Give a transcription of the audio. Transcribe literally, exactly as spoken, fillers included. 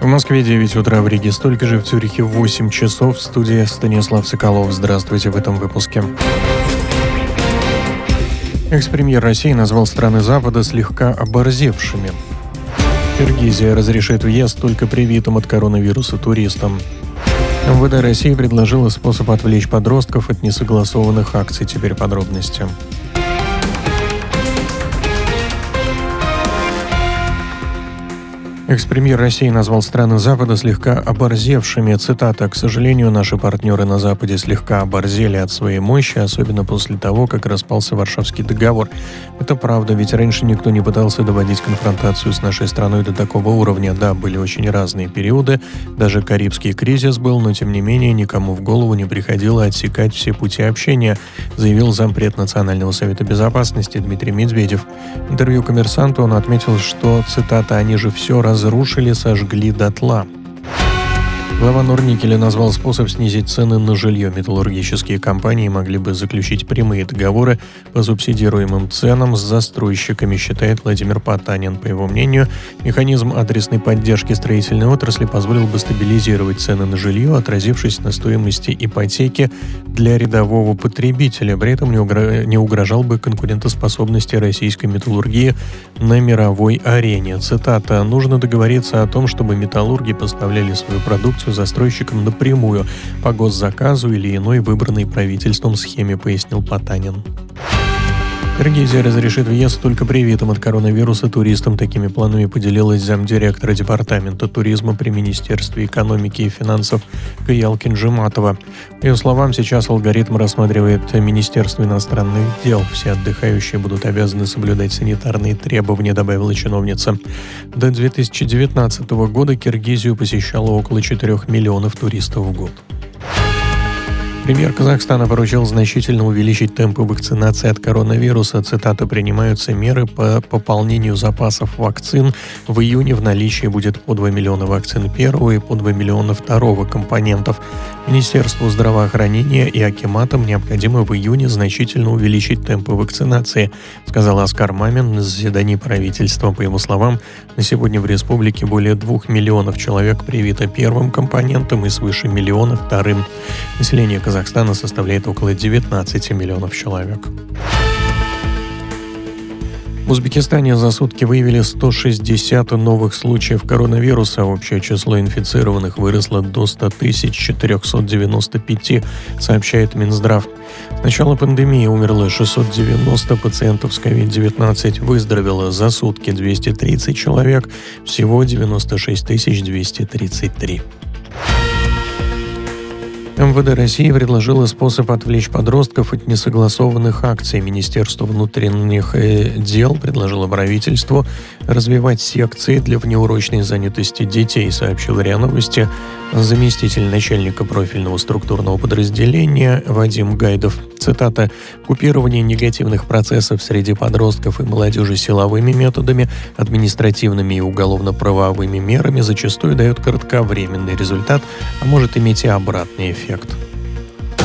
В Москве девять утра, в Риге столько же, в Цюрихе восемь часов. В студии Станислав Соколов. Здравствуйте в этом выпуске. Экс-премьер России назвал страны Запада слегка оборзевшими. Киргизия разрешит въезд только привитым от коронавируса туристам. эм вэ дэ России предложила способ отвлечь подростков от несогласованных акций. Теперь подробности. Экс-премьер России назвал страны Запада слегка оборзевшими. Цитата: «К сожалению, наши партнеры на Западе слегка оборзели от своей мощи, особенно после того, как распался Варшавский договор. Это правда, ведь раньше никто не пытался доводить конфронтацию с нашей страной до такого уровня. Да, были очень разные периоды, даже Карибский кризис был, но тем не менее никому в голову не приходило отсекать все пути общения», заявил зампред Национального совета безопасности Дмитрий Медведев. В интервью «Коммерсанту» он отметил, что, цитата, «они же все раз разрушили, сожгли дотла». Глава Норникеля назвал способ снизить цены на жилье. Металлургические компании могли бы заключить прямые договоры по субсидируемым ценам с застройщиками, считает Владимир Потанин. По его мнению, механизм адресной поддержки строительной отрасли позволил бы стабилизировать цены на жилье, отразившись на стоимости ипотеки для рядового потребителя. При этом не угрожал бы конкурентоспособности российской металлургии на мировой арене. Цитата: «Нужно договориться о том, чтобы металлурги поставляли свою продукцию застройщикам напрямую по госзаказу или иной выбранной правительством схеме», пояснил Потанин. Киргизия разрешит въезд только привитым от коронавируса туристам. Такими планами поделилась замдиректора департамента туризма при Министерстве экономики и финансов Каял Кинжиматова. По ее словам, сейчас алгоритм рассматривает Министерство иностранных дел. Все отдыхающие будут обязаны соблюдать санитарные требования, добавила чиновница. До две тысячи девятнадцатого года Киргизию посещало около четырех миллионов туристов в год. Премьер Казахстана поручил значительно увеличить темпы вакцинации от коронавируса. Цитата: «Принимаются меры по пополнению запасов вакцин. В июне в наличии будет по два миллиона вакцин первого и по два миллиона второго компонентов. Министерству здравоохранения и акиматам необходимо в июне значительно увеличить темпы вакцинации», сказал Аскар Мамин на заседании правительства. По его словам, на сегодня в республике более двух миллионов человек привито первым компонентом и свыше миллиона вторым. Население Казахстана составляет около девятнадцати миллионов человек. В Узбекистане за сутки выявили сто шестьдесят новых случаев коронавируса. Общее число инфицированных выросло до ста тысяч четырехсот девяноста пяти, сообщает Минздрав. С начала пандемии умерло шестьсот девяносто пациентов с ковид девятнадцать, выздоровело за сутки двести тридцать человек, всего девяносто шесть тысяч двести тридцать три. эм вэ дэ России предложила способ отвлечь подростков от несогласованных акций. Министерство внутренних дел предложило правительству развивать секции для внеурочной занятости детей, сообщил РИА Новости заместитель начальника профильного структурного подразделения Вадим Гайдов. Цитата: «Купирование негативных процессов среди подростков и молодежи силовыми методами, административными и уголовно-правовыми мерами зачастую дает кратковременный результат, а может иметь и обратный эффект».